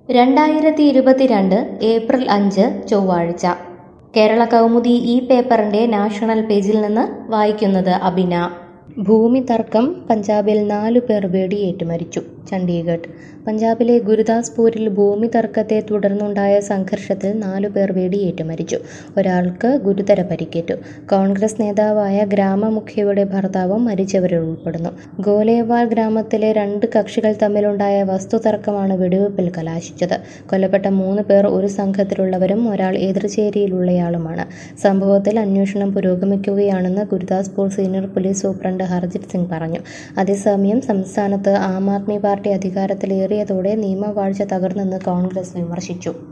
2022 April 5 ചൊവ്വാഴ്ച കേരള കൗമുദി ഈ പേപ്പറിന്റെ നാഷണൽ പേജിൽ നിന്ന് വായിക്കുന്നത് അബിന. ഭൂമി തർക്കം, പഞ്ചാബിൽ 4 പേർ വെടിയേറ്റ് മരിച്ചു. ചണ്ഡീഗഡ്. പഞ്ചാബിലെ ഗുരുദാസ്പൂരിൽ ഭൂമി തർക്കത്തെ തുടർന്നുണ്ടായ സംഘർഷത്തിൽ 4 പേർ വെടിയേറ്റ് മരിച്ചു. ഒരാൾക്ക് ഗുരുതര പരിക്കേറ്റു. കോൺഗ്രസ് നേതാവായ ഗ്രാമമുഖ്യയുടെ ഭർത്താവും മരിച്ചവരിൽ ഉൾപ്പെടുന്നു. ഗോലേവാൾ ഗ്രാമത്തിലെ 2 കക്ഷികൾ തമ്മിലുണ്ടായ വസ്തുതർക്കമാണ് വെടിവെപ്പിൽ കലാശിച്ചത്. കൊല്ലപ്പെട്ട 3 പേർ ഒരു സംഘത്തിലുള്ളവരും ഒരാൾ എതിർചേരിയിലുള്ളയാളുമാണ്. സംഭവത്തിൽ അന്വേഷണം പുരോഗമിക്കുകയാണെന്ന് Gurdaspur senior police superintendent Harjit Singh പറഞ്ഞു. അതേസമയം സംസ്ഥാനത്ത് ആം ആദ്മി പാർട്ടി അധികാരത്തിലേറിയതോടെ നിയമവാഴ്ച തകർന്നെന്ന് കോൺഗ്രസ് വിമർശിച്ചു.